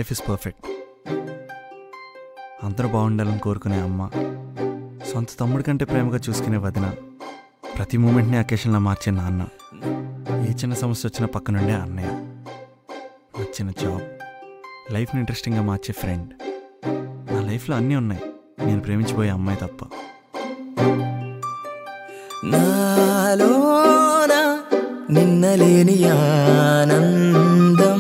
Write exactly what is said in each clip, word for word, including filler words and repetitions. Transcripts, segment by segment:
Life is perfect. అందరూ బాగుండాలని కోరుకునే అమ్మ, సొంత తమ్ముడి కంటే ప్రేమగా చూసుకునే వదిన, ప్రతి మూమెంట్ని అకేషన్లా మార్చే నాన్న, ఏ చిన్న సమస్య వచ్చినా పక్కనుండే అన్నయ్య, నచ్చిన జాబ్, లైఫ్ని ఇంట్రెస్టింగ్గా మార్చే ఫ్రెండ్. నా లైఫ్లో అన్నీ ఉన్నాయి, నేను ప్రేమించిపోయే అమ్మాయి తప్ప. నాలోనా నిన్నలేని ఆనందం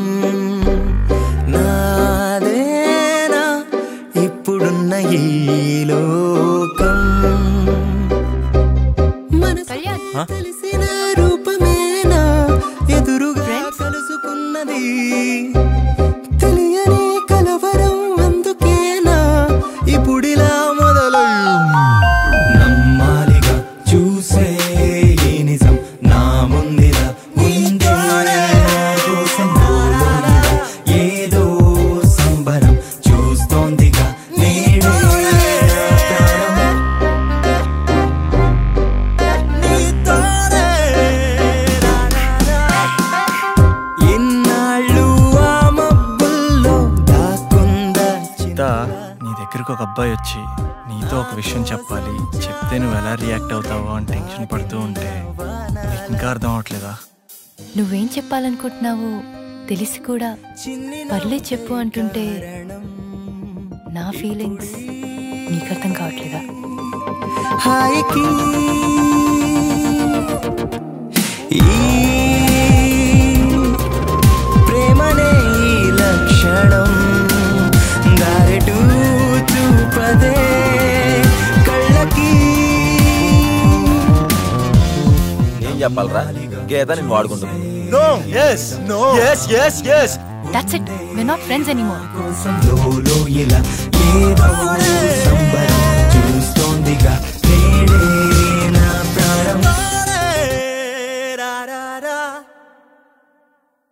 నాదేనా ఇప్పుడున్న ఈ లోకం. మనసు తెలిసిన రూపమేనా ఎదురుగా కలుసుకున్నది, తెలియని కలవరం అందుకేనా ఇప్పుడిలా మొదలయ్యింది. నమ్మాలిగా చూసే ఈ నిజం నా ముందిలా ఉందే, కోసం ఏదో సంబరం చూస్తోందిగా నేడే. ఇన్నాళ్ళు ఆ మబ్బుల్లో దాక్కుందా సీతా, నీ దగ్గరకు ఒక అబ్బాయి వచ్చి నీతో ఒక విషయం చెప్పాలి, చెప్తే నువ్వు ఎలా రియాక్ట్ అవుతావో అని టెన్షన్ పడుతూ ఉంటే నీకు ఇంకా అర్థం అవట్లేదా? నువ్వేం చెప్పాలనుకుంటున్నావో తెలిసి కూడా పర్లే చెప్పు అంటుంటే నా ఫీలింగ్స్ నీకు అర్థం కావట్లేదా? హాయికి ఈ ప్రేమనే ఈ లక్షణం దారెటు చూపదే కళ్ళకి. ఏం చెప్పాలరా, గీత నేను వాడుకుంటున్నాను. No, yes, no, yes, yes, yes. That's it. We're not friends anymore. కోసం లోలో ఇలా ఏదో